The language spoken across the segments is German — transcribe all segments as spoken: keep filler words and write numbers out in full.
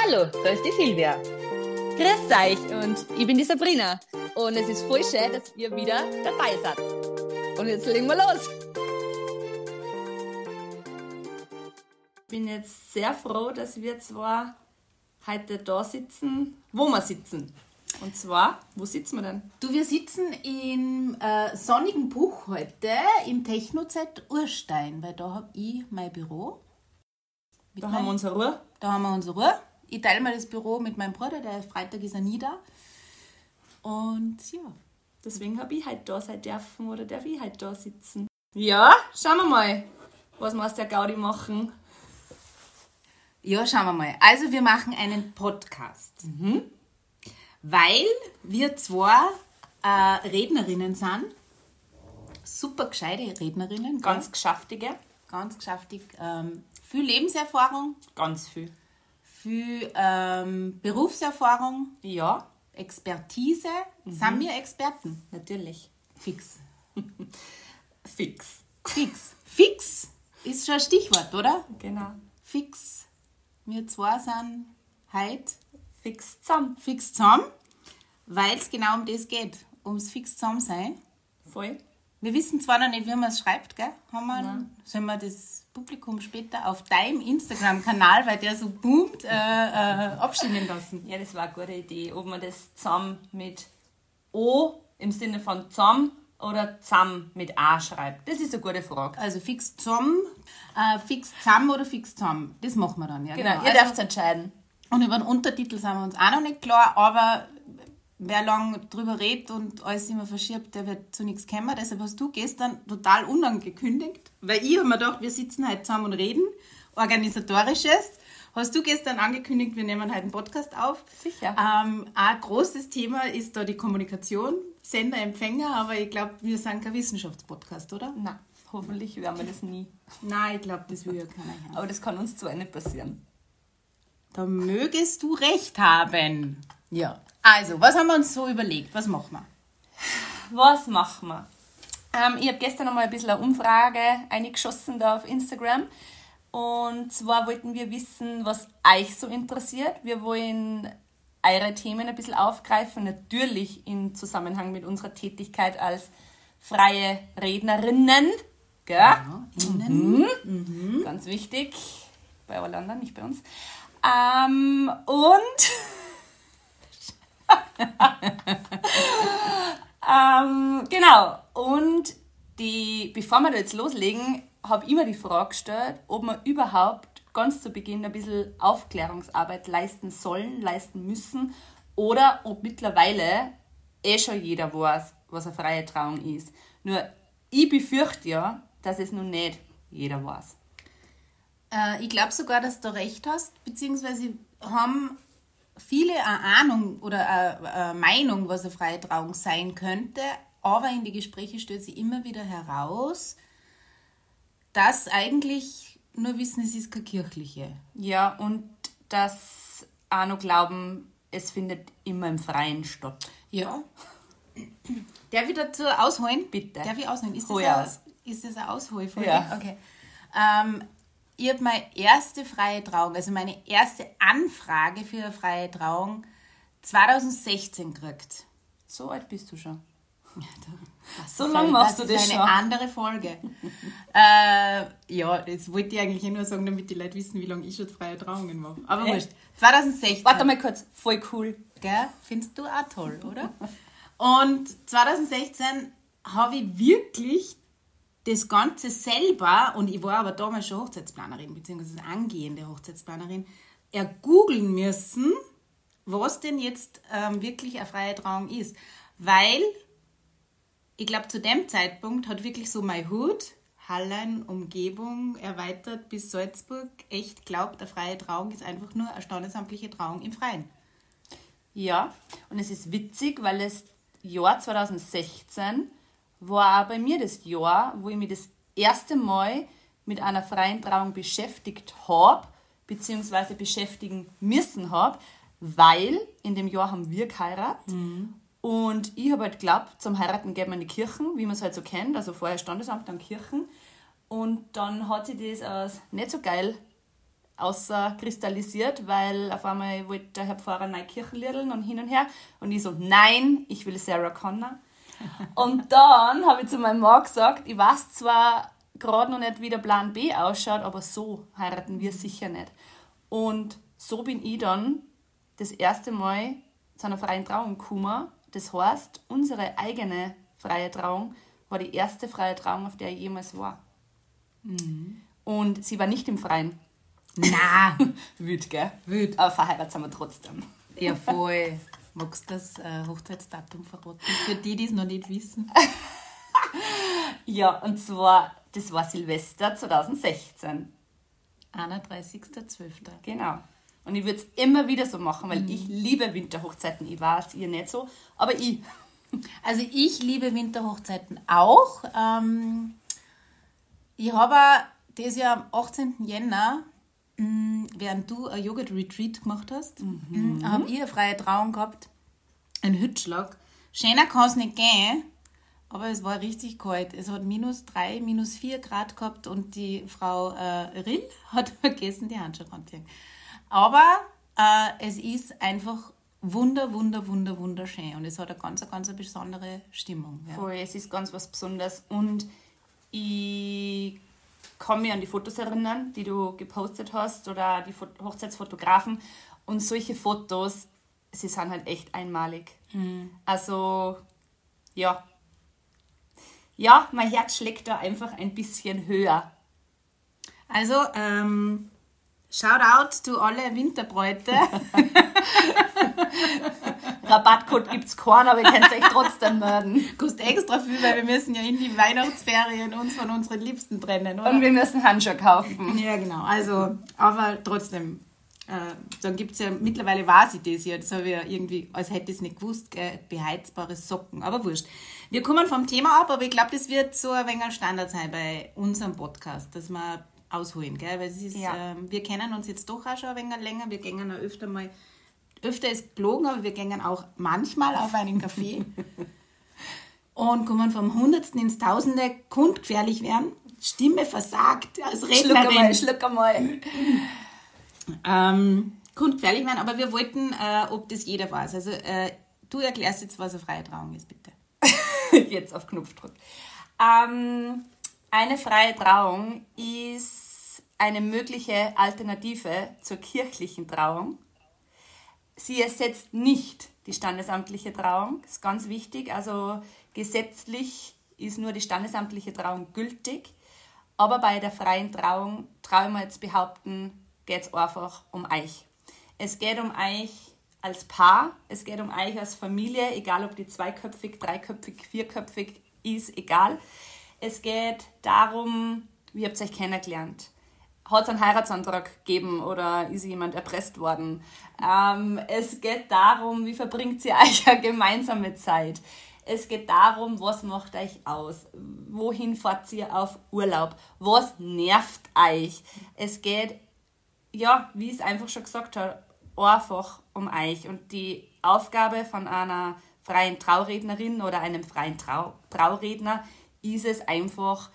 Hallo, da ist die Silvia. Grüß euch und ich bin die Sabrina. Und es ist voll schön, dass ihr wieder dabei seid. Und jetzt legen wir los. Ich bin jetzt sehr froh, dass wir zwar heute da sitzen, wo wir sitzen. Und zwar, wo sitzen wir denn? Du, wir sitzen im äh, sonnigen Buch heute im Techno-Z Urstein, weil da habe ich mein Büro. Da haben wir unsere Ruhe. Da haben wir unsere Ruhe. Ich teile mal das Büro mit meinem Bruder, der Freitag ist er nie da. Und ja. Deswegen habe ich heute da sein dürfen oder darf ich heute da sitzen. Ja, schauen wir mal, was wir aus der Gaudi machen. Ja, schauen wir mal. Also wir machen einen Podcast. Mhm. Weil wir zwei äh, Rednerinnen sind. Super gescheite Rednerinnen. Ganz geschäftige. Ganz geschäftig. Ähm, viel Lebenserfahrung. Ganz viel. Viel ähm, Berufserfahrung. Ja. Expertise. Mhm. Sind wir Experten? Natürlich. Fix. Fix. Fix. Fix ist schon ein Stichwort, oder? Genau. Fix. Wir zwei sind heute fix zusammen. Fix zusammen, weil es genau um das geht. Ums fix zusammen sein. Voll. Wir wissen zwar noch nicht, wie man es schreibt, gell? Haben wir, Nein. sollen wir das Publikum später auf deinem Instagram-Kanal, weil der so boomt, äh, äh, abstimmen lassen? Ja, das war eine gute Idee. Ob man das zusammen mit O im Sinne von zusammen oder zusammen mit A schreibt. Das ist eine gute Frage. Also fix zusammen, äh, fix zusammen oder fix zusammen. Das machen wir dann, ja. Genau, genau. ihr Also, dürft entscheiden. und über den Untertitel sind wir uns auch noch nicht klar, aber wer lange drüber redet und alles immer verschiebt, der wird zu nichts kommen. Deshalb hast du gestern total unangekündigt, weil ich habe mir gedacht, wir sitzen heute zusammen und reden, organisatorisches. Hast du gestern angekündigt, wir nehmen heute einen Podcast auf. Sicher. Ähm, ein großes Thema ist da die Kommunikation, Sender, Empfänger, aber ich glaube, wir sind kein Wissenschaftspodcast, oder? Nein, hoffentlich werden wir das nie. Nein, ich glaube, das will ja keiner hören. Aber das kann uns zwar nicht passieren. Da mögest du recht haben. Ja. Also, was haben wir uns so überlegt? Was machen wir? Was machen wir? Ähm, ich habe gestern noch mal ein bisschen eine Umfrage eingeschossen da auf Instagram. Und zwar wollten wir wissen, was euch so interessiert. Wir wollen eure Themen ein bisschen aufgreifen, natürlich im Zusammenhang mit unserer Tätigkeit als freie Rednerinnen. Gell? Ja, innen. Mhm. Mhm. Ganz wichtig. Bei allen anderen, nicht bei uns. Ähm, und ähm, genau. Und die, bevor wir da jetzt loslegen, habe ich mir die Frage gestellt, ob wir überhaupt ganz zu Beginn ein bisschen Aufklärungsarbeit leisten sollen, leisten müssen oder ob mittlerweile eh schon jeder weiß, was eine freie Trauung ist. Nur ich befürchte ja, dass es noch nicht jeder weiß. Äh, ich glaube sogar, dass du recht hast, beziehungsweise haben viele eine Ahnung oder eine, eine Meinung, was eine freie Trauung sein könnte, aber in die Gespräche stellt sich immer wieder heraus, dass eigentlich nur wissen, es ist keine kirchliche. Ja, und dass auch noch glauben, es findet immer im Freien statt. Ja. Darf ich dazu ausholen? Bitte. Darf ich ausholen? Ist das, Hol ein, aus. ist das eine Ausholfolge? Ja. Okay. Ähm, ich habe meine erste freie Trauung, also meine erste Anfrage für eine freie Trauung zwanzig sechzehn gekriegt. So alt bist du schon. Das So ist lange ein- machst du das Das ist schon. eine andere Folge. äh, ja, das wollte ich eigentlich nur sagen, damit die Leute wissen, wie lange ich schon freie Trauungen mache. Aber Echt? wurscht. zwanzig sechzehn. Warte mal kurz, voll cool. Gell? Findest du auch toll, oder? Und zwanzig sechzehn habe ich wirklich das Ganze selber, und ich war aber damals schon Hochzeitsplanerin, beziehungsweise angehende Hochzeitsplanerin, ergoogeln müssen, was denn jetzt ähm, wirklich eine freie Trauung ist. Weil ich glaube, zu dem Zeitpunkt hat wirklich so mein Hut, Hallein, Umgebung erweitert bis Salzburg, echt glaubt, eine freie Trauung ist einfach nur eine standesamtliche Trauung im Freien. Ja, und es ist witzig, weil das Jahr zwanzig sechzehn war auch bei mir das Jahr, wo ich mich das erste Mal mit einer freien Trauung beschäftigt habe, beziehungsweise beschäftigen müssen habe, weil in dem Jahr haben wir geheiratet. Mhm. Und ich habe halt geglaubt, zum Heiraten geht man in die Kirchen, wie man es halt so kennt, also vorher Standesamt, dann Kirchen. Und dann hat sich das als nicht so geil außerkristallisiert, weil auf einmal wollte der Herr Pfarrer neue Kirchenliederl und hin und her. Und ich so, nein, ich will Sarah Connor. Und dann habe ich zu meinem Mann gesagt, ich weiß zwar gerade noch nicht, wie der Plan B ausschaut, aber so heiraten wir sicher nicht. Und so bin ich dann das erste Mal zu einer freien Trauung gekommen. Das heißt, unsere eigene freie Trauung war die erste freie Trauung, auf der ich jemals war. Mhm. Und sie war nicht im Freien. Na, Wüt, gell? Wüt. Aber verheiratet sind wir trotzdem. Ja, voll. Magst du das äh, Hochzeitsdatum verraten? Für die, die es noch nicht wissen. Ja, und zwar, das war Silvester zwanzig sechzehn. einunddreißigster zwölfter Genau. Und ich würde es immer wieder so machen, weil mhm. ich liebe Winterhochzeiten. Ich weiß, ihr nicht so, aber ich. Also ich liebe Winterhochzeiten auch. Ähm, ich habe dieses Jahr am achtzehnten Jänner, mh, während du ein Yoga-Retreat gemacht hast, mhm. habe ich eine freie Trauung gehabt, einen Hütschlag. Schöner kann es nicht gehen, aber es war richtig kalt. Es hat minus drei, minus vier Grad gehabt und die Frau äh, Rill hat vergessen, die Handschuhe anzuziehen. Aber äh, es ist einfach wunder, wunder, wunder, wunderschön. Und es hat eine ganz, ganz eine besondere Stimmung. Ja. Voll, es ist ganz was Besonderes. Und ich kann mich an die Fotos erinnern, die du gepostet hast oder die Hochzeitsfotografen. Und solche Fotos, sie sind halt echt einmalig. Mhm. Also, ja. Ja, mein Herz schlägt da einfach ein bisschen höher. Also, ähm, shout out to alle Winterbräute. Rabattcode gibt es keinen, aber ihr könnt euch trotzdem melden. Kostet extra viel, weil wir müssen ja in die Weihnachtsferien uns von unseren Liebsten trennen, oder? Und wir müssen Handschuhe kaufen. Ja, genau. Also, aber trotzdem, äh, dann gibt es ja, mittlerweile weiß ich das ja, das habe ich ja irgendwie, als hätte ich es nicht gewusst, äh, beheizbare Socken, aber wurscht. Wir kommen vom Thema ab, aber ich glaube, das wird so ein wenig ein Standard sein bei unserem Podcast, dass wir ausholen, gell? Weil es ist, ja. ähm, wir kennen uns jetzt doch auch schon ein wenig länger, wir gehen auch öfter mal, öfter ist gelogen, aber wir gehen auch manchmal auf einen Kaffee und kommen vom Hundertsten ins Tausende, kundgefährlich werden, Stimme versagt als Rednerin. Schluck einmal, schluck einmal. ähm, kundgefährlich werden, aber wir wollten, äh, ob das jeder weiß. Also äh, du erklärst jetzt, was eine freie Trauung ist, bitte. Jetzt auf Knopfdruck. Ähm, eine freie Trauung ist eine mögliche Alternative zur kirchlichen Trauung. Sie ersetzt nicht die standesamtliche Trauung, das ist ganz wichtig. Also gesetzlich ist nur die standesamtliche Trauung gültig. Aber bei der freien Trauung, traue ich mir jetzt behaupten, geht es einfach um euch. Es geht um euch als Paar, es geht um euch als Familie, egal ob die zweiköpfig, dreiköpfig, vierköpfig ist, egal. Es geht darum, wie habt ihr euch kennengelernt? Hat es einen Heiratsantrag gegeben oder ist jemand erpresst worden? Ähm, es geht darum, wie verbringt ihr euch eine gemeinsame Zeit? Es geht darum, was macht euch aus? Wohin fahrt ihr auf Urlaub? Was nervt euch? Es geht, ja, wie ich es einfach schon gesagt habe, einfach um euch. Und die Aufgabe von einer freien Traurednerin oder einem freien Trau- Trauredner ist es einfach,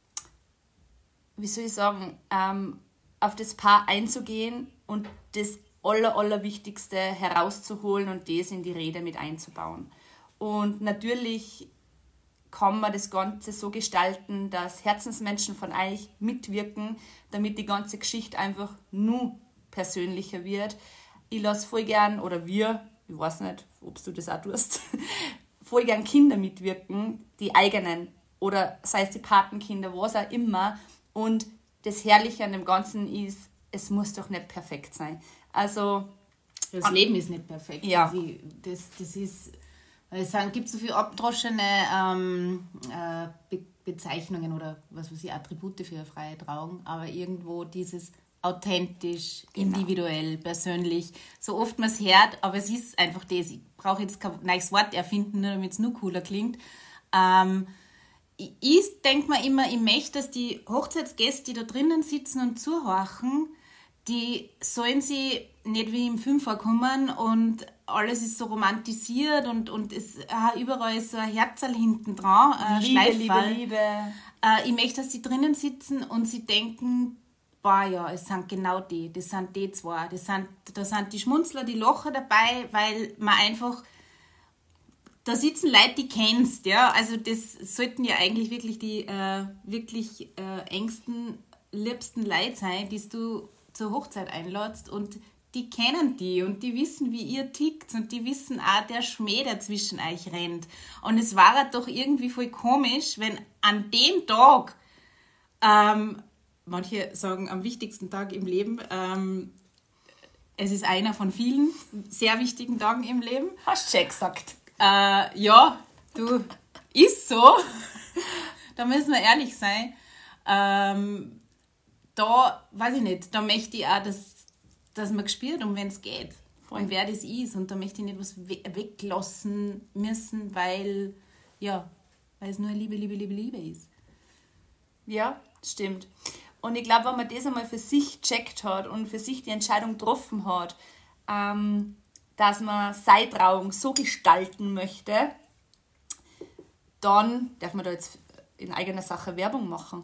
wie soll ich sagen, ähm, auf das Paar einzugehen und das Aller, Allerwichtigste herauszuholen und das in die Rede mit einzubauen. Und natürlich kann man das Ganze so gestalten, dass Herzensmenschen von euch mitwirken, damit die ganze Geschichte einfach nur persönlicher wird. Ich lasse voll gern, oder wir, ich weiß nicht, ob du das auch tust, voll gern Kinder mitwirken, die eigenen, oder sei es die Patenkinder, was auch immer. Und das Herrliche an dem Ganzen ist, es muss doch nicht perfekt sein. Also das Leben ist nicht perfekt. Ja. Also das, das ist, es gibt so viele abgedroschene ähm, äh, Be- Bezeichnungen oder was weiß ich, Attribute für eine freie Trauung, aber irgendwo dieses authentisch, genau, individuell, persönlich, so oft man es hört, aber es ist einfach das. Ich brauche jetzt kein neues Wort erfinden, nur damit es nur cooler klingt. Ähm, ich ich denke mir immer, ich möchte, dass die Hochzeitsgäste, die da drinnen sitzen und zuhorchen, die sollen sie nicht wie im Film vorkommen und alles ist so romantisiert und, und es, äh, überall ist so ein Herzerl hinten dran, äh, Liebe, Schleiferl. Liebe, Liebe. Äh, ich möchte, dass sie drinnen sitzen und sie denken, boah ja, es sind genau die, das sind die zwei, das sind, da sind die Schmunzler, die Lacher dabei, weil man einfach, da sitzen Leute, die kennst, ja, also das sollten ja eigentlich wirklich die äh, wirklich äh, engsten, liebsten Leute sein, die du zur Hochzeit einladst und die kennen die und die wissen, wie ihr tickt und die wissen auch, der Schmäh, der zwischen euch rennt. Und es war halt doch irgendwie voll komisch, wenn an dem Tag, ähm, manche sagen am wichtigsten Tag im Leben, ähm, es ist einer von vielen sehr wichtigen Tagen im Leben. Hast du schon gesagt. Äh, ja, du, ist so. Da müssen wir ehrlich sein. Ähm, da, weiß ich nicht, da möchte ich auch, dass dass man gespürt, um wen es geht. Voll. Und wer das ist. Und da möchte ich nicht was we- weglassen müssen, weil, ja, weil es nur Liebe, Liebe, Liebe, Liebe ist. Ja, stimmt. Und ich glaube, wenn man das einmal für sich gecheckt hat und für sich die Entscheidung getroffen hat, ähm, dass man seine Trauung so gestalten möchte, dann darf man da jetzt in eigener Sache Werbung machen.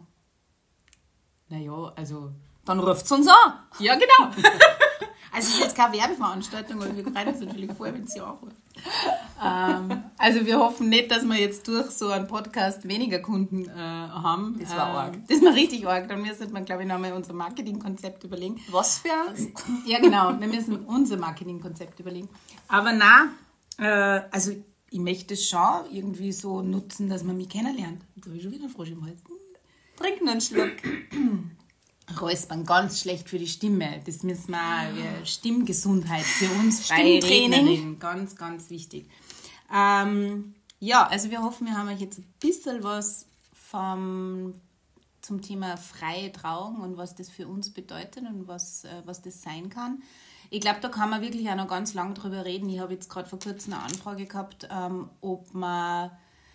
Naja, also... Dann ruft es uns an. Ja, genau. Also es ist jetzt keine Werbeveranstaltung, aber wir freuen uns natürlich voll, wenn sie anruft. ähm, also wir hoffen nicht, dass wir jetzt durch so einen Podcast weniger Kunden äh, haben. Das war ähm, arg. Das war richtig arg. Dann müsste man, glaube ich, nochmal unser Marketingkonzept überlegen. Was für eins? Ja, genau. Wir müssen unser Marketingkonzept überlegen. Aber nein, äh, also ich möchte es schon irgendwie so nutzen, dass man mich kennenlernt. Jetzt habe ich schon wieder einen Frosch im Hals. Trink nur einen Schluck. Räuspern, ganz schlecht für die Stimme. Das müssen wir auch, wir, Stimmgesundheit für uns Stimmtraining. Rednerinnen, ganz, ganz wichtig. Ähm, ja, also wir hoffen, wir haben euch jetzt ein bisschen was vom, zum Thema freie Trauung und was das für uns bedeutet und was, äh, was das sein kann. Ich glaube, da kann man wirklich auch noch ganz lang drüber reden. Ich habe jetzt gerade vor kurzem eine Anfrage gehabt, ähm, ob man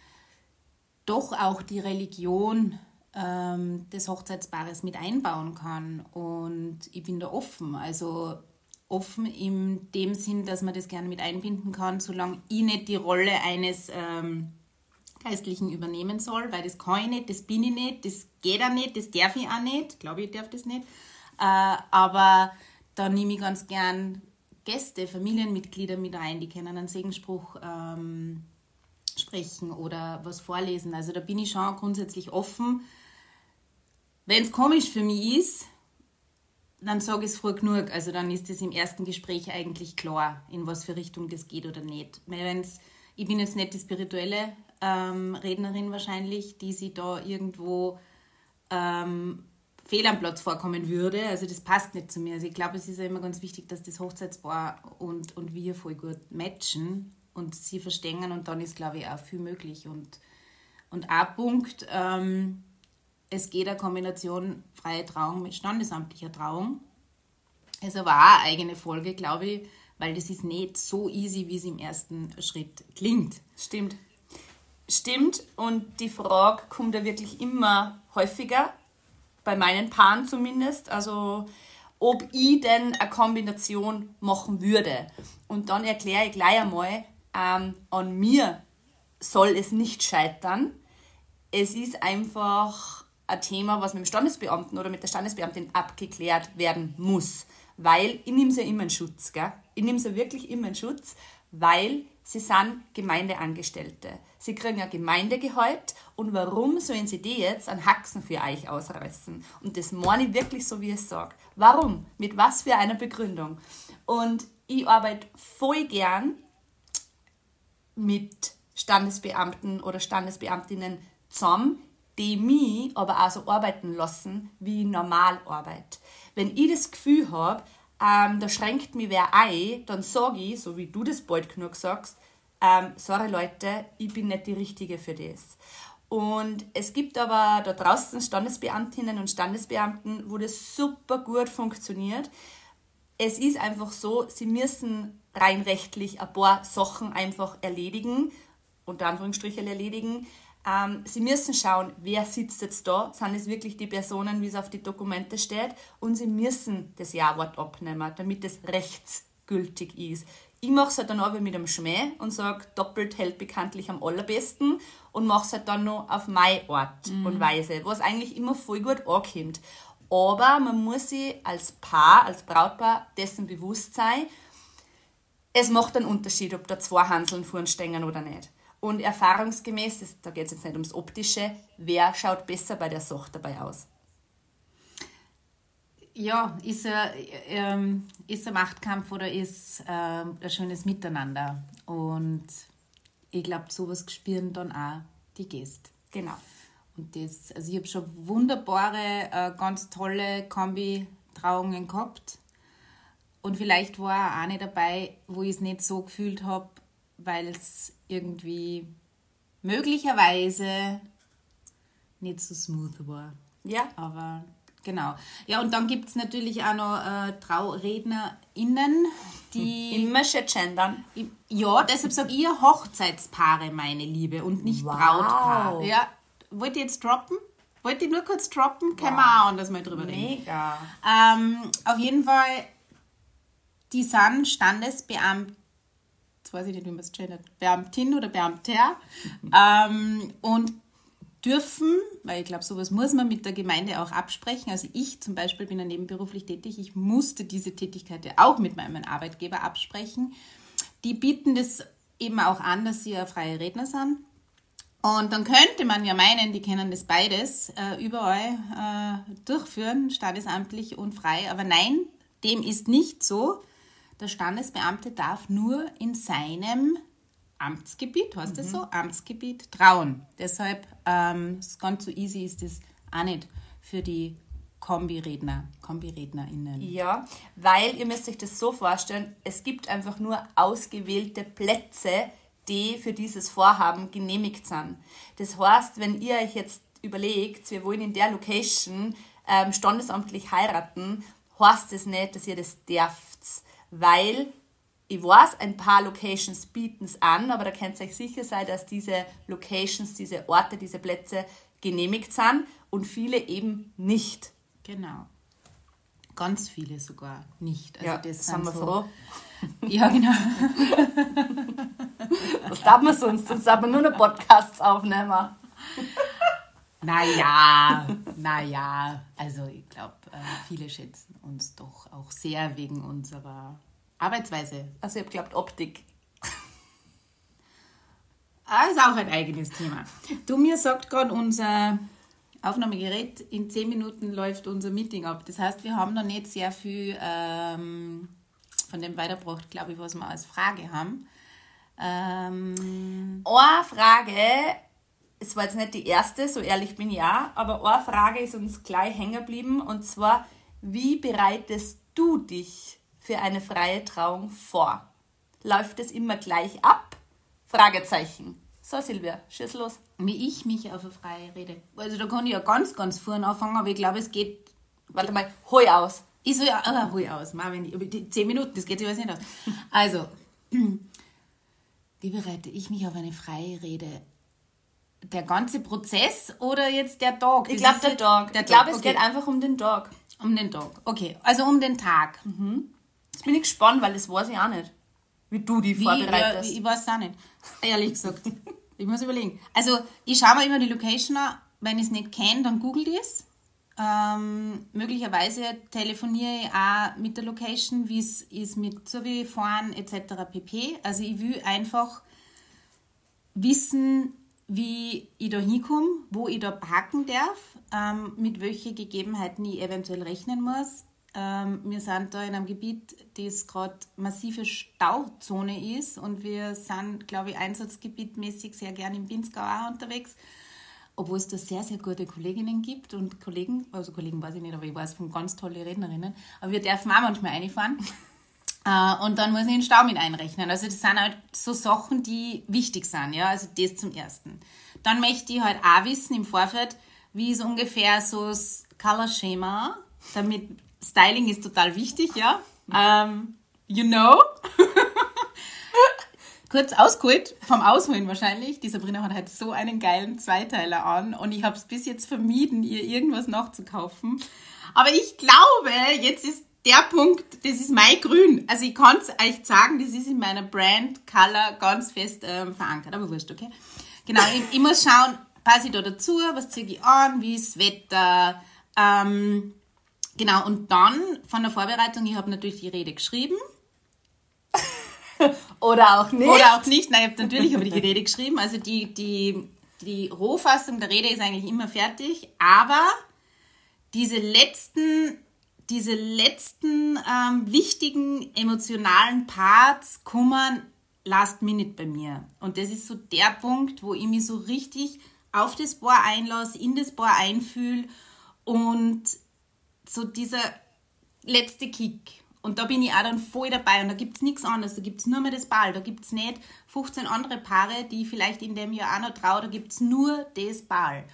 doch auch die Religion des Hochzeitspaares mit einbauen kann. Und ich bin da offen. Also offen in dem Sinn, dass man das gerne mit einbinden kann, solange ich nicht die Rolle eines ähm, Geistlichen übernehmen soll, weil das kann ich nicht, das bin ich nicht, das geht auch nicht, das darf ich auch nicht. Ich glaube, ich darf das nicht. Äh, aber da nehme ich ganz gern Gäste, Familienmitglieder mit ein, die können einen Segensspruch ähm, sprechen oder was vorlesen. Also da bin ich schon grundsätzlich offen. Wenn es komisch für mich ist, dann sage ich es früh genug. Also dann ist es im ersten Gespräch eigentlich klar, in was für Richtung das geht oder nicht. Weil wenn's, ich bin jetzt nicht die spirituelle ähm, Rednerin wahrscheinlich, die sich da irgendwo ähm, fehl am Platz vorkommen würde. Also das passt nicht zu mir. Also ich glaube, es ist ja immer ganz wichtig, dass das Hochzeitspaar und, und wir voll gut matchen und sie verstehen. Und dann ist, glaube ich, auch viel möglich. Und, und ein Punkt... Ähm, Es geht eine Kombination freie Trauung mit standesamtlicher Trauung. Es ist aber auch eine eigene Folge, glaube ich, weil das ist nicht so easy, wie es im ersten Schritt klingt. Stimmt. Stimmt. Und die Frage kommt ja wirklich immer häufiger, bei meinen Paaren zumindest, also ob ich denn eine Kombination machen würde. Und dann erkläre ich gleich einmal, ähm, an mir soll es nicht scheitern. Es ist einfach ein Thema, was mit dem Standesbeamten oder mit der Standesbeamtin abgeklärt werden muss. Weil ich nehme sie ja immer in Schutz. Gell? Ich nehme sie wirklich immer in Schutz, weil sie sind Gemeindeangestellte. Sie kriegen ja Gemeindegehalt und warum sollen sie die jetzt einen Haxen für euch ausreißen? Und das meine ich wirklich so, wie ich es sage. Warum? Mit was für einer Begründung? Und ich arbeite voll gern mit Standesbeamten oder Standesbeamtinnen zusammen, die mich aber auch so arbeiten lassen, wie ich normal arbeite. Wenn ich das Gefühl habe, ähm, da schränkt mich wer ein, dann sage ich, so wie du das bald genug sagst, ähm, sorry Leute, ich bin nicht die Richtige für das. Und es gibt aber da draußen Standesbeamtinnen und Standesbeamten, wo das super gut funktioniert. Es ist einfach so, sie müssen rein rechtlich ein paar Sachen einfach erledigen, unter Anführungsstrichen erledigen. Ähm, sie müssen schauen, wer sitzt jetzt da, sind es wirklich die Personen, wie es auf die Dokumente steht, und sie müssen das Ja-Wort abnehmen, damit es rechtsgültig ist. Ich mache es halt dann aber mit einem Schmäh und sage, doppelt hält bekanntlich am allerbesten und mache es halt dann noch auf meine Art mhm. und Weise, was eigentlich immer voll gut ankommt. Aber man muss sich als Paar, als Brautpaar dessen bewusst sein, es macht einen Unterschied, ob da zwei Hanseln vorn stehen oder nicht. Und erfahrungsgemäß, das, da geht es jetzt nicht ums Optische, wer schaut besser bei der Sache dabei aus? Ja, ist ein, ähm, ist ein Machtkampf oder ist ähm, ein schönes Miteinander. Und ich glaube, sowas spüren dann auch die Gäste. Genau. Und das, also ich habe schon wunderbare, äh, ganz tolle Kombi-Trauungen gehabt. Und vielleicht war auch eine dabei, wo ich es nicht so gefühlt habe, weil es irgendwie möglicherweise nicht so smooth war. Ja. Aber genau. Ja, und dann gibt es natürlich auch noch äh, TraurednerInnen, die... Immer schön gendern. Ja, deshalb sage ich Hochzeitspaare, meine Liebe, und nicht Wow. Brautpaar. Ja, wollt ihr jetzt droppen? Wollt ihr nur kurz droppen? Können wir auch anders mal drüber reden. Mega. Ähm, auf jeden Fall, die sind Standesbeamt, jetzt weiß ich nicht, wie man es gendert, Beamtin oder Beamter, ähm, und dürfen, weil ich glaube, sowas muss man mit der Gemeinde auch absprechen. Also ich zum Beispiel bin ja nebenberuflich tätig, ich musste diese Tätigkeit ja auch mit meinem Arbeitgeber absprechen. Die bieten das eben auch an, dass sie ja freie Redner sind. Und dann könnte man ja meinen, die können das beides äh, überall äh, durchführen, standesamtlich und frei. Aber nein, dem ist nicht so. Der Standesbeamte darf nur in seinem Amtsgebiet, heißt das so? Amtsgebiet trauen. Deshalb, ähm, ganz so easy ist das auch nicht für die Kombi-Redner, KombirednerInnen. Ja, weil ihr müsst euch das so vorstellen, es gibt einfach nur ausgewählte Plätze, die für dieses Vorhaben genehmigt sind. Das heißt, wenn ihr euch jetzt überlegt, wir wollen in der Location ähm, standesamtlich heiraten, heißt das nicht, dass ihr das dürft, weil ich weiß, ein paar Locations bieten es an, aber da könnt ihr euch sicher sein, dass diese Locations, diese Orte, diese Plätze genehmigt sind und viele eben nicht. Genau. Ganz viele sogar nicht. Also ja, das sind wir so, froh. Ja, genau. Was darf man sonst? Sonst darf man nur noch Podcasts aufnehmen. Naja, naja. Also ich glaube, viele schätzen uns doch auch sehr wegen unserer Arbeitsweise. Also ich habe geglaubt, Optik. Ah, ist auch ein eigenes Thema. Du, mir sagt gerade unser Aufnahmegerät, in zehn Minuten läuft unser Meeting ab. Das heißt, wir haben noch nicht sehr viel ähm, von dem weitergebracht, glaube ich, was wir als Frage haben. Ähm, Eine Frage, es war jetzt nicht die erste, so ehrlich bin ich auch, aber eine Frage ist uns gleich hängen geblieben, und zwar, wie bereitest du dich für eine freie Trauung vor? Läuft es immer gleich ab? Fragezeichen. So, Silvia, schieß los. Wie ich mich auf eine freie Rede. Also da kann ich ja ganz, ganz vorne anfangen, aber ich glaube, es geht... Warte mal, hol aus. Ich so, ja, ah, hol aus. Marvin, die zehn Minuten, das geht sich alles nicht aus. Also, wie bereite ich mich auf eine freie Rede? Der ganze Prozess oder jetzt der Tag? Ich glaube, der Tag. Der ich glaube, es okay. geht einfach um den Tag. Um den Tag, okay. Also um den Tag. Mhm. Jetzt bin ich gespannt, weil das weiß ich auch nicht. Wie du die Wie, vorbereitest. Ja, ich weiß es auch nicht. Ehrlich gesagt. Ich muss überlegen. Also, ich schaue mir immer die Location an. Wenn ich es nicht kenne, dann google ich es. Ähm, möglicherweise telefoniere ich auch mit der Location, wie es ist mit Survey fahren et cetera pp. Also, ich will einfach wissen, wie ich da hinkomme, wo ich da parken darf, ähm, mit welchen Gegebenheiten ich eventuell rechnen muss. Ähm, wir sind da in einem Gebiet, das gerade massive Stauzone ist, und wir sind, glaube ich, einsatzgebietmäßig sehr gern im Pinzgau auch unterwegs, obwohl es da sehr, sehr gute Kolleginnen gibt und Kollegen, also Kollegen weiß ich nicht, aber ich weiß von ganz tolle Rednerinnen, aber wir dürfen auch manchmal reinfahren äh, und dann muss ich den Stau mit einrechnen. Also das sind halt so Sachen, die wichtig sind, ja, also das zum Ersten. Dann möchte ich halt auch wissen im Vorfeld, wie ist ungefähr so das Color-Schema, damit Styling ist total wichtig, ja. Um, you know. Kurz ausgeholt, vom Ausholen wahrscheinlich. Die Sabrina hat halt so einen geilen Zweiteiler an und ich habe es bis jetzt vermieden, ihr irgendwas nachzukaufen. Aber ich glaube, jetzt ist der Punkt, das ist mein Grün. Also ich kann es euch sagen, das ist in meiner Brand Color ganz fest ähm, verankert. Aber wurscht, okay? Genau, ich, ich muss schauen, passe ich da dazu, was ziehe ich an, wie ist das Wetter, ähm, Genau, und dann von der Vorbereitung, ich habe natürlich die Rede geschrieben. Oder auch nicht. Oder auch nicht. Nein, ich habe natürlich aber die Rede geschrieben. Also die, die, die Rohfassung der Rede ist eigentlich immer fertig. Aber diese letzten, diese letzten ähm, wichtigen emotionalen Parts kommen last minute bei mir. Und das ist so der Punkt, wo ich mich so richtig auf das Bohr einlasse, in das Bohr einfühle und so dieser letzte Kick. Und da bin ich auch dann voll dabei und da gibt es nichts anderes, da gibt es nur mehr das Ball, da gibt es nicht fünfzehn andere Paare, die ich vielleicht in dem Jahr auch noch traue, da gibt es nur das Ball.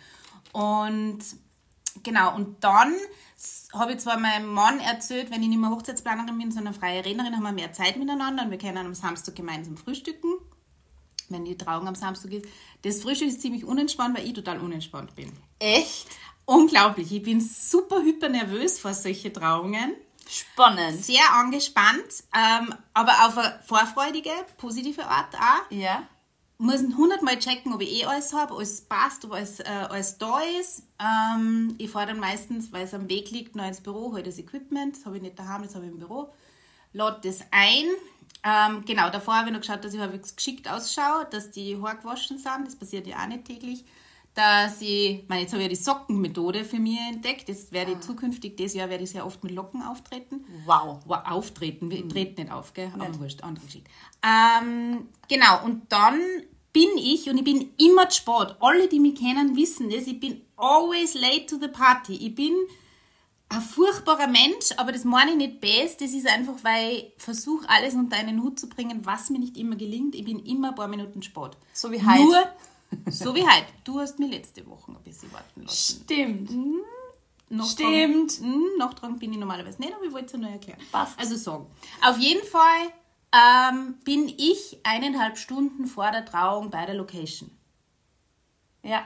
Und genau, und dann habe ich zwar meinem Mann erzählt, wenn ich nicht mehr Hochzeitsplanerin bin, sondern freie Rednerin, haben wir mehr Zeit miteinander und wir können am Samstag gemeinsam frühstücken, wenn die Trauung am Samstag ist. Das Frühstück ist ziemlich unentspannt, weil ich total unentspannt bin. Echt? Unglaublich, ich bin super hyper nervös vor solchen Trauungen. Spannend. Sehr angespannt, ähm, aber auf eine vorfreudige, positive Art auch. Ja. Muss hundertmal checken, ob ich eh alles habe, alles passt, ob alles, äh, alles da ist. Ähm, ich fahre dann meistens, weil es am Weg liegt, noch ins Büro, hole das Equipment, das habe ich nicht daheim, das habe ich im Büro. Lade das ein. Ähm, genau, davor habe ich noch geschaut, dass ich halbwegs geschickt ausschaue, dass die Haare gewaschen sind, das passiert ja auch nicht täglich. Dass ich, meine, jetzt habe ich ja die Sockenmethode für mich entdeckt. Das werde ich ah. zukünftig, dieses Jahr werde ich sehr oft mit Locken auftreten. Wow. wow auftreten, wir mhm. treten nicht auf, gell? Aber wurscht, andere Geschichte. Ähm, genau, und dann bin ich, und ich bin immer zu spät. Alle, die mich kennen, wissen das. Ich bin always late to the party. Ich bin ein furchtbarer Mensch, aber das meine ich nicht best. Das ist einfach, weil ich versuche, alles unter einen Hut zu bringen, was mir nicht immer gelingt. Ich bin immer ein paar Minuten spät. So wie heute. Nur so wie heute. Du hast mich letzte Woche ein bisschen warten lassen. Stimmt. Hm, noch Stimmt. Dran, hm, noch dran bin ich normalerweise nicht, aber ich wollte es ja nur erklären. Passt. Also sagen. Auf jeden Fall ähm, bin ich eineinhalb Stunden vor der Trauung bei der Location. Ja.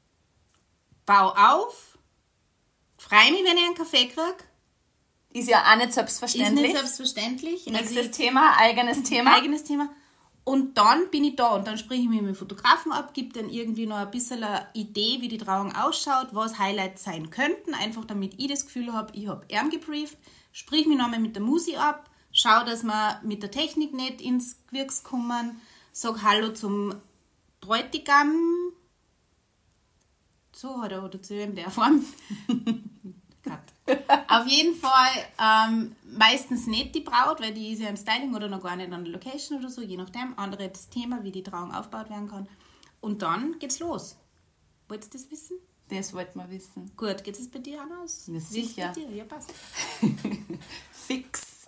Bau auf. Freue mich, wenn ich einen Kaffee kriege. Ist ja auch nicht selbstverständlich. Ist nicht selbstverständlich. Nächstes also ich, Thema, eigenes Thema. Eigenes Thema. Und dann bin ich da und dann spreche ich mit dem Fotografen ab, gebe dann irgendwie noch ein bisschen eine Idee, wie die Trauung ausschaut, was Highlights sein könnten, einfach damit ich das Gefühl habe, ich habe ihn gebrieft, sprich mich nochmal mit der Musik ab, schaue, dass wir mit der Technik nicht ins Gewirks kommen, sage Hallo zum Bräutigam, so hat er oder zu wem der Form. Auf jeden Fall ähm, meistens nicht die Braut, weil die ist ja im Styling oder noch gar nicht an der Location oder so, je nachdem. Andere das Thema, wie die Trauung aufgebaut werden kann. Und dann geht's los. Wolltest du das wissen? Das wollten wir wissen. Gut, geht es bei dir auch aus? Ja, sicher. Bei dir? Ja, passt. Fix.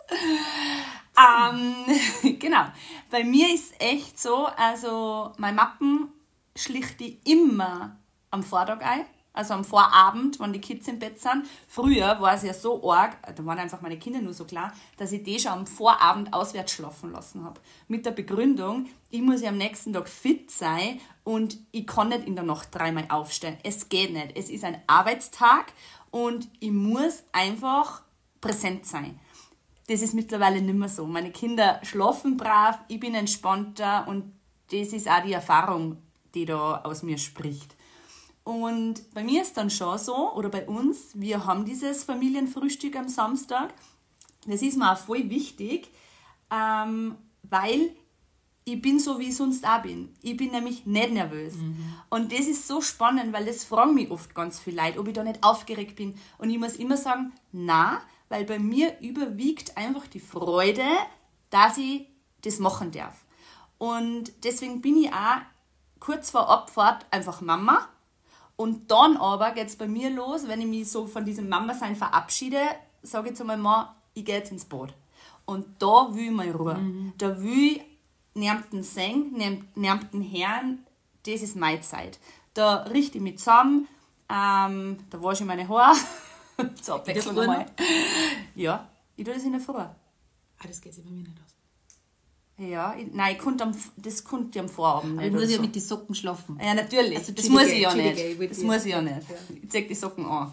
ähm, genau. Bei mir ist echt so, also mein Mappen schlichte ich immer am Vortag ein. Also am Vorabend, wenn die Kids im Bett sind. Früher war es ja so arg, da waren einfach meine Kinder nur so klar, dass ich die schon am Vorabend auswärts schlafen lassen habe. Mit der Begründung, ich muss ja am nächsten Tag fit sein und ich kann nicht in der Nacht dreimal aufstehen. Es geht nicht. Es ist ein Arbeitstag und ich muss einfach präsent sein. Das ist mittlerweile nicht mehr so. Meine Kinder schlafen brav, ich bin entspannter und das ist auch die Erfahrung, die da aus mir spricht. Und bei mir ist dann schon so, oder bei uns, wir haben dieses Familienfrühstück am Samstag. Das ist mir auch voll wichtig, ähm, weil ich bin so, wie ich sonst auch bin. Ich bin nämlich nicht nervös. Mhm. Und das ist so spannend, weil das fragen mich oft ganz viele Leute, ob ich da nicht aufgeregt bin. Und ich muss immer sagen, nein, weil bei mir überwiegt einfach die Freude, dass ich das machen darf. Und deswegen bin ich auch kurz vor Abfahrt einfach Mama. Und dann aber geht es bei mir los, wenn ich mich so von diesem Mama-Sein verabschiede, sage ich zu meinem Mann, ich gehe jetzt ins Bad. Und da will ich mal Ruhe. Mhm. Da will ich niemanden sehen, niemanden hören, das ist meine Zeit. Da richte ich mich zusammen, ähm, da wasche ich meine Haare, zur Abwechslung mal. Ja, ich tue das in der Früh. Ah, das geht sich bei mir nicht aus. Ja, ich, nein, ich konnte am, das konnte ich am Vorabend nicht. Ich muss ja so. mit den Socken schlafen. Ja, natürlich. Also, das muss ich ja nicht. Ich das muss ich ja nicht. Ich zeig die Socken an.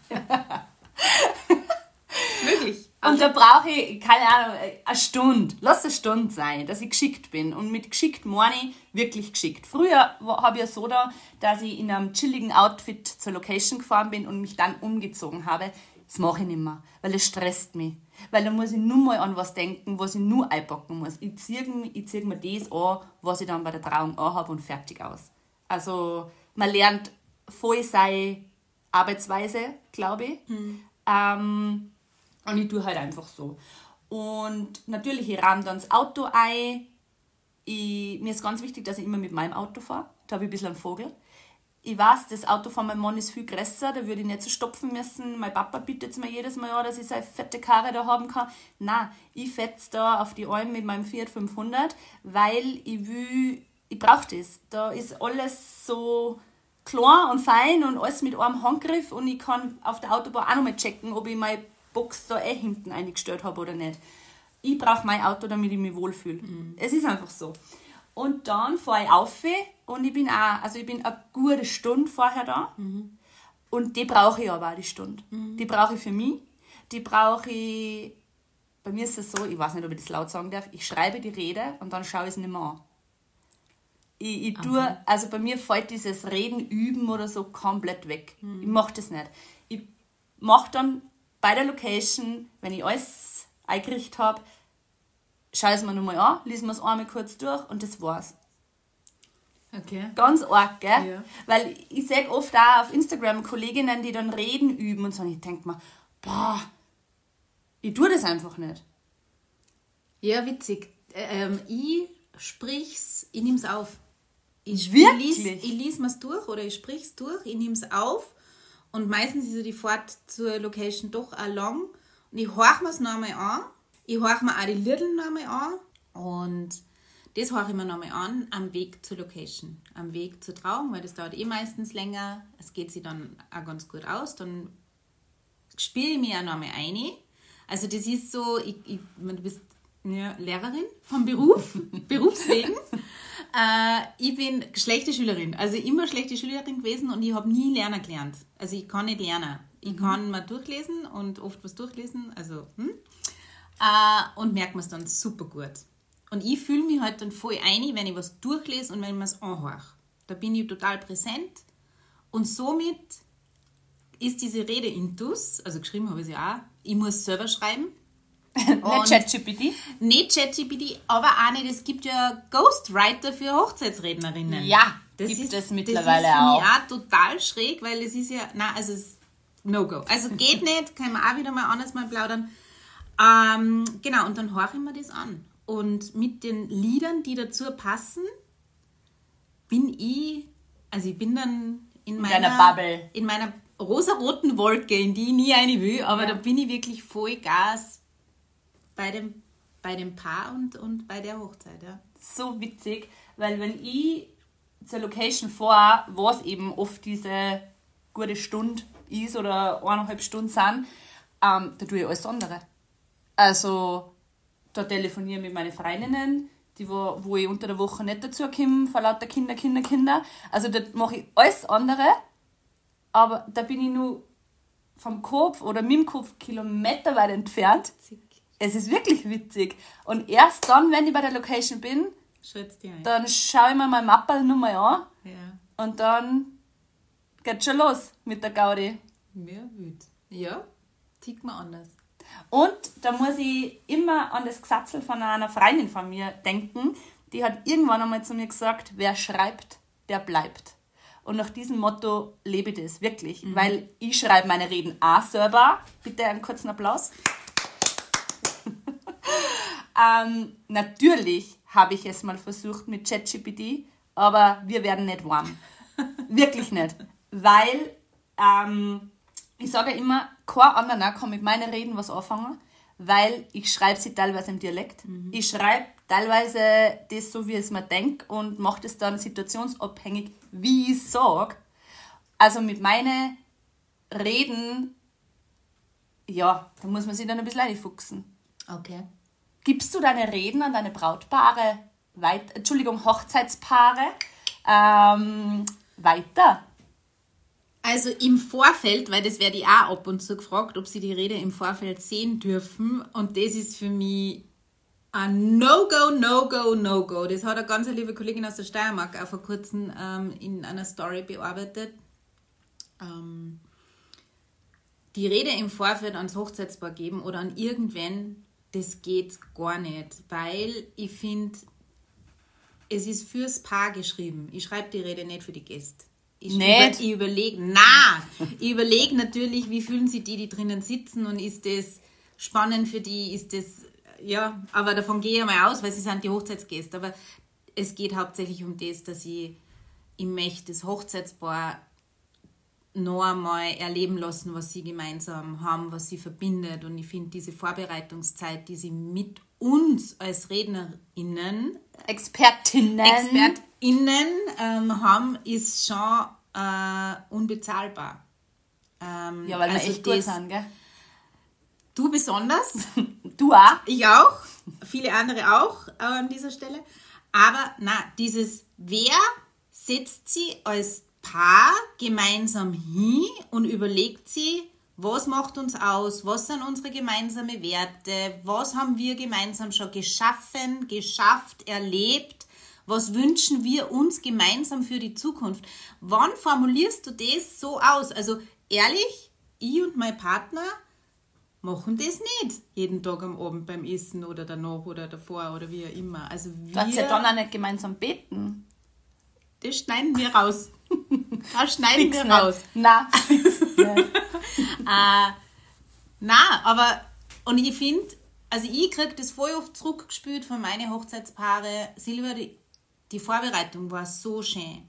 Wirklich? Und da brauche ich, keine Ahnung, eine Stunde. Lass eine Stunde sein, dass ich geschickt bin. Und mit geschickt meine ich wirklich geschickt. Früher habe ich ja so da, dass ich in einem chilligen Outfit zur Location gefahren bin und mich dann umgezogen habe. Das mache ich nicht mehr, weil das stresst mich. Weil dann muss ich nur mal an was denken, was ich nur einpacken muss. Ich ziehe ich zieh mir das an, was ich dann bei der Trauung anhabe und fertig aus. Also man lernt voll seine Arbeitsweise, glaube ich. Mhm. Ähm, und ich tue halt einfach so. Und natürlich, ich ramme dann das Auto ein. Ich, mir ist ganz wichtig, dass ich immer mit meinem Auto fahre. Da habe ich ein bisschen einen Vogel. Ich weiß, das Auto von meinem Mann ist viel größer, da würde ich nicht so stopfen müssen. Mein Papa bittet mir jedes Mal an, dass ich seine fette Karre da haben kann. Nein, ich fetze da auf die Alm mit meinem Fiat fünfhundert, weil ich will, ich brauche das. Da ist alles so klar und fein und alles mit einem Handgriff und ich kann auf der Autobahn auch nochmal checken, ob ich meine Box da eh hinten eingestellt habe oder nicht. Ich brauche mein Auto, damit ich mich wohlfühle. Mhm. Es ist einfach so. Und dann fahre ich auf und ich bin auch, also ich bin eine gute Stunde vorher da. Mhm. Und die brauche ich aber auch, die Stunde. Mhm. Die brauche ich für mich. Die brauche ich, bei mir ist es so, ich weiß nicht, ob ich das laut sagen darf, ich schreibe die Rede und dann schaue ich es nicht mehr an. Ich, ich tue, also bei mir fällt dieses Reden, Üben oder so komplett weg. Mhm. Ich mache das nicht. Ich mache dann bei der Location, wenn ich alles eingerichtet habe, schaue es mir nochmal an, lesen wir es einmal kurz durch und das war's. Okay. Ganz arg, gell? Ja. Weil ich sehe oft auch auf Instagram Kolleginnen, die dann Reden üben und so. Und ich denke mir, boah, ich tue das einfach nicht. Ja, witzig. Ähm, ich sprich's, ich nehme es auf. Ich, Wirklich? Ich lese, ich lese mir's durch oder ich sprich's durch, ich nehme es auf und meistens ist ja die Fahrt zur Location doch auch lang und ich horche mir's nochmal an. Ich horche mir auch die Lieder nochmal an und das horche ich mir nochmal an am Weg zur Location, am Weg zur Trauung, weil das dauert eh meistens länger. Es geht sich dann auch ganz gut aus. Dann spiele ich mich auch nochmal ein. Also das ist so, ich, ich, du bist ja, Lehrerin vom Beruf, Berufswegen. Äh, ich bin schlechte Schülerin, also immer schlechte Schülerin gewesen und ich habe nie lernen gelernt. Also ich kann nicht lernen. Ich mhm. kann mal durchlesen und oft was durchlesen, also hm. Uh, und merkt man es dann super gut. Und ich fühle mich halt dann voll ein, wenn ich was durchlese und wenn ich mir es anhöre. Da bin ich total präsent und somit ist diese Rede intus, also geschrieben habe ich sie auch, ich muss selber schreiben. Nicht ChatGPT? Nicht ChatGPT, aber auch nicht, es gibt ja Ghostwriter für Hochzeitsrednerinnen. Ja, das gibt ist es mittlerweile das ist auch. Das ist auch total schräg, weil es ist ja, nein, also es No-Go. Also geht nicht, kann man auch wieder mal anders mal plaudern. Ähm, genau, und dann höre ich mir das an. Und mit den Liedern, die dazu passen, bin ich, also ich bin dann in, in meiner Bubble. In meiner rosaroten Wolke, in die ich nie eine will, aber ja. Da bin ich wirklich voll Gas bei dem, bei dem Paar und, und bei der Hochzeit. Ja. So witzig, weil wenn ich zur Location fahre, wo es eben oft diese gute Stunde ist oder eineinhalb Stunden sind, ähm, da tue ich alles andere. Also, da telefoniere ich mit meinen Freundinnen, die wo, wo ich unter der Woche nicht dazu komme, vor lauter Kinder, Kinder, Kinder. Also, da mache ich alles andere, aber da bin ich nur vom Kopf oder mit dem Kopf kilometerweit entfernt. Witzig. Es ist wirklich witzig. Und erst dann, wenn ich bei der Location bin, dann schaue ich mir mein Mappel nochmal an ja. Und dann geht schon los mit der Gaudi. Ja, gut. Ja, tickt mir anders. Und da muss ich immer an das Gesatzel von einer Freundin von mir denken, die hat irgendwann einmal zu mir gesagt, wer schreibt, der bleibt. Und nach diesem Motto lebe ich das wirklich, mhm. weil ich schreibe meine Reden auch selber. Bitte einen kurzen Applaus. ähm, natürlich habe ich es mal versucht mit ChatGPT, aber wir werden nicht warm. Wirklich nicht. Weil, ähm, ich sage immer, kein anderer kann mit meinen Reden was anfangen, weil ich schreibe sie teilweise im Dialekt. Mhm. Ich schreibe teilweise das so, wie ich es mir denke und mache das dann situationsabhängig, wie ich es sage. Also mit meinen Reden, ja, da muss man sich dann ein bisschen reinfuchsen. Okay. Gibst du deine Reden an deine Brautpaare, weit, Entschuldigung, Hochzeitspaare ähm, weiter? Also im Vorfeld, weil das werde ich auch ab und zu gefragt, ob sie die Rede im Vorfeld sehen dürfen. Und das ist für mich ein No-Go, No-Go, No-Go. Das hat eine ganz liebe Kollegin aus der Steiermark auch vor kurzem ähm, in einer Story bearbeitet. Ähm, die Rede im Vorfeld ans Hochzeitspaar geben oder an irgendwen, das geht gar nicht, weil ich finde, es ist fürs Paar geschrieben. Ich schreibe die Rede nicht für die Gäste. Ich, nicht? Über, ich überlege, na, ich überlege natürlich, wie fühlen sich die, die drinnen sitzen und ist das spannend für die, ist das, ja, aber davon gehe ich mal aus, weil sie sind die Hochzeitsgäste, aber es geht hauptsächlich um das, dass ich, ich möchte das Hochzeitspaar noch einmal erleben lassen, was sie gemeinsam haben, was sie verbindet. Und ich finde, diese Vorbereitungszeit, die sie mit uns als RednerInnen, Expertinnen, ExpertInnen ähm, haben, ist schon äh, unbezahlbar. Ähm, ja, weil wir also echt gut das, sind, gell? Du besonders. Du auch? Ich auch. Viele andere auch äh, an dieser Stelle. Aber na, dieses, wer setzt sie als Paar gemeinsam hin und überlegt sie, was macht uns aus, was sind unsere gemeinsamen Werte, was haben wir gemeinsam schon geschaffen, geschafft, erlebt, was wünschen wir uns gemeinsam für die Zukunft. Wann formulierst du das so aus? Also ehrlich, ich und mein Partner machen das nicht jeden Tag am Abend beim Essen oder danach oder davor oder wie auch immer. Also wir, Du hast ja dann auch nicht gemeinsam beten. Das schneiden wir raus. Das schneiden Fix wir nicht. raus. Nein, fix nicht. äh, nein, aber, und ich finde, also ich kriege das voll oft zurückgespielt von meinen Hochzeitspaare. Silvia, die, die Vorbereitung war so schön.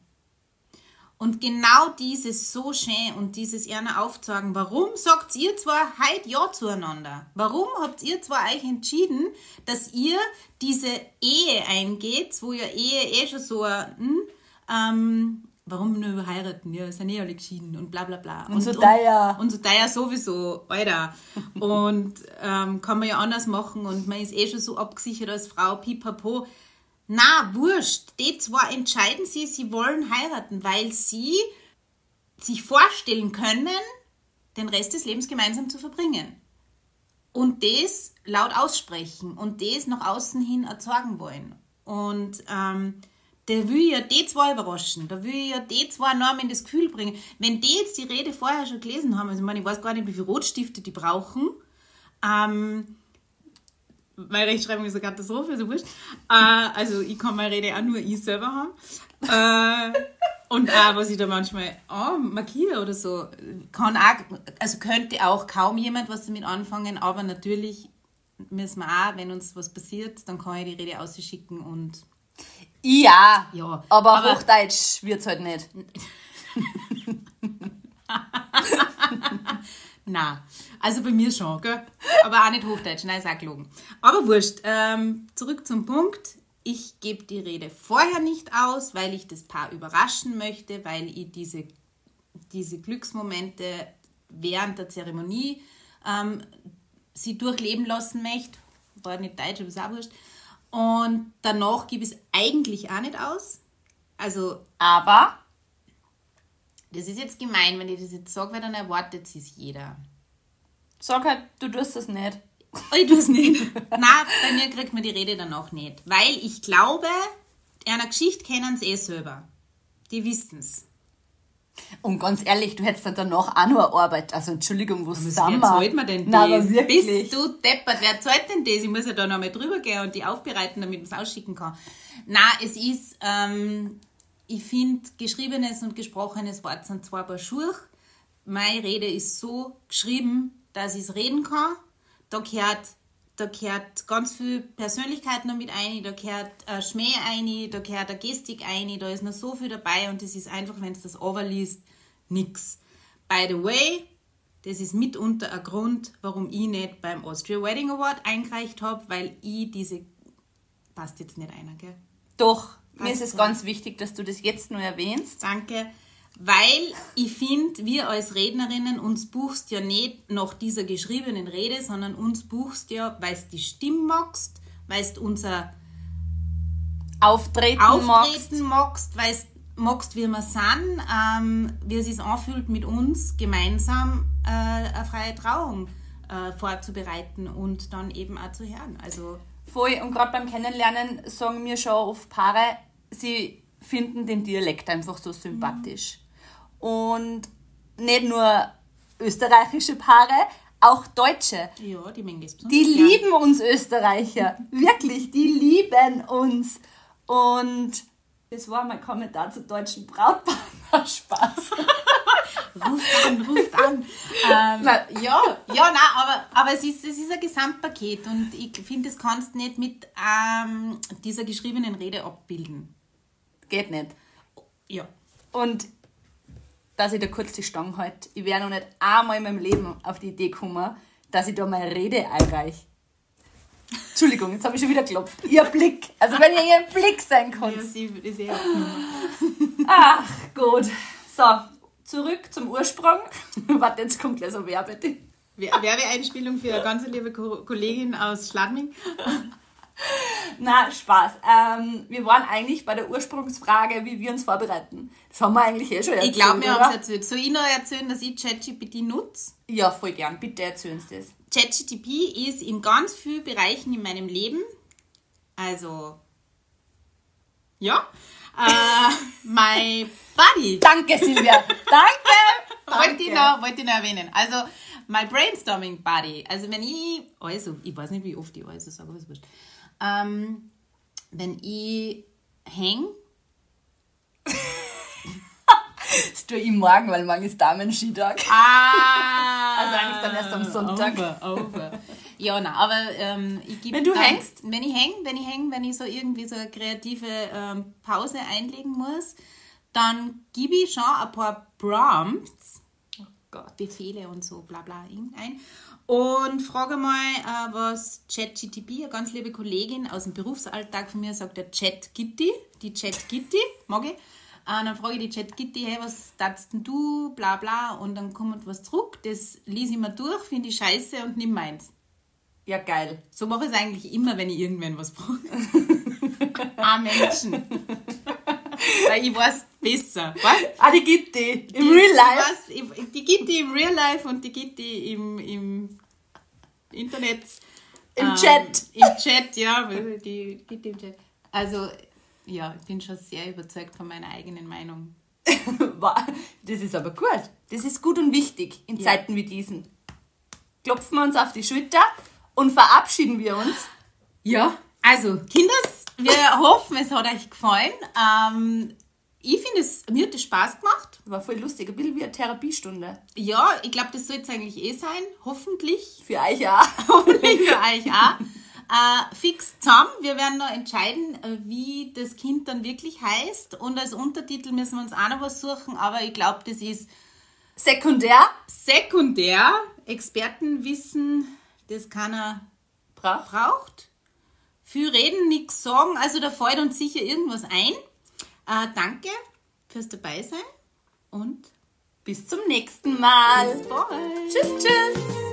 Und genau dieses so schön und dieses eher aufzeigen, warum sagt ihr zwar heute ja zueinander? Warum habt ihr zwar euch entschieden, dass ihr diese Ehe eingeht, wo ja Ehe eh schon so ein, hm, ähm, warum nur heiraten? Ja, sind eh alle geschieden und bla bla bla. Und, und so teuer. Und, und so teuer sowieso, Alter. Und ähm, kann man ja anders machen und man ist eh schon so abgesichert als Frau, pipapo. Na, wurscht. Die zwei entscheiden sie, sie wollen heiraten, weil sie sich vorstellen können, den Rest des Lebens gemeinsam zu verbringen. Und das laut aussprechen und das nach außen hin erzeugen wollen. Und ähm, der will ja die zwei überraschen. Da will ja die zwei Namen in das Gefühl bringen. Wenn die jetzt die Rede vorher schon gelesen haben, also ich meine, ich weiß gar nicht, wie viele Rotstifte die brauchen, ähm, meine Rechtschreibung ist eine Katastrophe, also wurscht. Äh, also ich kann meine Rede auch nur ich selber haben. Äh, und auch, was ich da manchmal oh, markiere oder so, kann auch, also könnte auch kaum jemand was damit anfangen, aber natürlich müssen wir auch, wenn uns was passiert, dann kann ich die Rede ausschicken und ja, ja, aber, aber Hochdeutsch wird es halt nicht. Nein, also bei mir schon, gell? Aber auch nicht Hochdeutsch, nein, ist auch gelogen. Aber wurscht, ähm, zurück zum Punkt. Ich gebe die Rede vorher nicht aus, weil ich das Paar überraschen möchte, weil ich diese, diese Glücksmomente während der Zeremonie ähm, sie durchleben lassen möchte. War nicht Deutsch, aber ist auch wurscht. Und danach gebe ich es eigentlich auch nicht aus. Also, Aber das ist jetzt gemein, wenn ich das jetzt sage, weil dann erwartet es jeder. sag halt, du tust das nicht. Oh, ich tue es nicht. Nein, bei mir kriegt man die Rede dann auch nicht. Weil ich glaube, einer Geschichte kennen sie eh selber. Die wissen es. Und ganz ehrlich, du hättest dann danach auch noch Arbeit. Also Entschuldigung, wo sind Wer wir? zahlt mir denn das? Nein, aber wirklich. Bist du deppert, wer zahlt denn das? Ich muss ja da noch mal drüber gehen und die aufbereiten, damit man es ausschicken kann. Nein, es ist, ähm, ich finde, geschriebenes und gesprochenes Wort sind zwei Paar Schuhe. Meine Rede ist so geschrieben, dass ich es reden kann. Da gehört, da gehört ganz viel Persönlichkeit noch mit ein, da gehört äh, Schmäh ein, da gehört eine Gestik ein, da ist noch so viel dabei und das ist einfach, wenn es das overliest, nix. By the way, das ist mitunter ein Grund, warum ich nicht beim Austria Wedding Award eingereicht habe, weil ich diese... Passt jetzt nicht einer, gell? Doch, mir Was ist es denn? ganz wichtig, dass du das jetzt nur erwähnst. Danke. Weil ich finde, wir als Rednerinnen, uns buchst ja nicht nach dieser geschriebenen Rede, sondern uns buchst ja, weil du die Stimme magst, weil du unser Auftreten, Auftreten magst, weil du magst, wie wir sind, ähm, wie es sich anfühlt, mit uns gemeinsam äh, eine freie Trauung äh, vorzubereiten und dann eben auch zu hören. Also Voll, und gerade beim Kennenlernen sagen mir schon oft Paare, sie finden den Dialekt einfach so sympathisch. Und nicht nur österreichische Paare, auch Deutsche. Ja, die Menge ist Die lieben uns Österreicher. Wirklich, die lieben uns. Und das war mein Kommentar zu deutschen Brautpaaren. Spaß. Ruft an, ruft an. Ähm, Na, ja, ja, nein, aber, aber es, ist, es ist ein Gesamtpaket und ich finde, das kannst du nicht mit ähm, dieser geschriebenen Rede abbilden. Geht nicht. Ja. Und dass ich da kurz die Stange halte, ich wäre noch nicht einmal in meinem Leben auf die Idee gekommen, dass ich da meine Rede einreiche. Entschuldigung, jetzt habe ich schon wieder geklopft. Ihr Blick. Also wenn ihr ihren Blick sein könnt. Ja, sie ist eh Ach, gut. So, zurück zum Ursprung. Warte, jetzt kommt gleich so Werbe. Werbeeinspielung für eine ganz liebe Ko- Kollegin aus Schladming. Na, Spaß. Ähm, wir waren eigentlich bei der Ursprungsfrage, wie wir uns vorbereiten. Das haben wir eigentlich eh schon erzählt, Ich glaube, wir oder? haben es erzählt. Soll ich noch erzählen, dass ich ChatGPT nutze? Ja, voll gern. Bitte erzählen Sie das. ChatGPT ist in ganz vielen Bereichen in meinem Leben, also, ja, äh, mein Buddy. Danke, Silvia. Danke. Wollte ich, noch, wollte ich noch erwähnen. Also, mein Brainstorming Buddy. Also, wenn ich, also, ich weiß nicht, wie oft ich also sage, aber ist wurscht. Ähm, wenn ich häng, Das tue ich morgen, weil morgen ist Damenskitag. ah, Also eigentlich dann erst am Sonntag. Over, over. Ja, nein, aber ähm, ich gebe Wenn du dann, hängst? Wenn ich häng, wenn ich häng, wenn ich so irgendwie so eine kreative ähm, Pause einlegen muss, dann gebe ich schon ein paar Prompts, Oh Gott. Befehle und so, bla bla ein und frage mal, äh, was ChatGPT, eine ganz liebe Kollegin aus dem Berufsalltag von mir, sagt der ChatGitti, die ChatGitti, mag ich. Äh, dann frage ich die ChatGitti, hey, was darfst denn du, bla bla, und dann kommt was zurück, das lese ich mir durch, finde ich scheiße und nimm meins. Ja, geil. So mache ich es eigentlich immer, wenn ich irgendwann was brauche. Ah, Menschen. Weil ich weiß besser. Was? Ah, die Gitti. Im Die- Real Life. Ich weiß, ich, die Gitti im Real Life und die Gitti im, im Internet. Im ähm, Chat. Im Chat, ja. Die Gitti im Chat. Also, ja, ich bin schon sehr überzeugt von meiner eigenen Meinung. Wow, das ist aber gut. Das ist gut und wichtig in Ja. Zeiten wie diesen. Klopfen wir uns auf die Schulter und verabschieden wir uns. Ja, also, Kinders, wir hoffen, es hat euch gefallen. Ähm, ich finde, es mir hat es Spaß gemacht. War voll lustig. Ein bisschen wie eine Therapiestunde. Ja, ich glaube, das soll es eigentlich eh sein. Hoffentlich. Für euch auch. Hoffentlich für euch auch. Äh, fix zusammen. Wir werden noch entscheiden, äh, wie das Kind dann wirklich heißt. Und als Untertitel müssen wir uns auch noch was suchen. Aber ich glaube, das ist Sekundär. sekundär. Expertenwissen, das keiner Brauch. braucht. Viel reden, nichts sagen. Also da fällt uns sicher irgendwas ein. Äh, danke fürs Dabeisein und Bis zum nächsten Mal. bis bald. Tschüss, tschüss.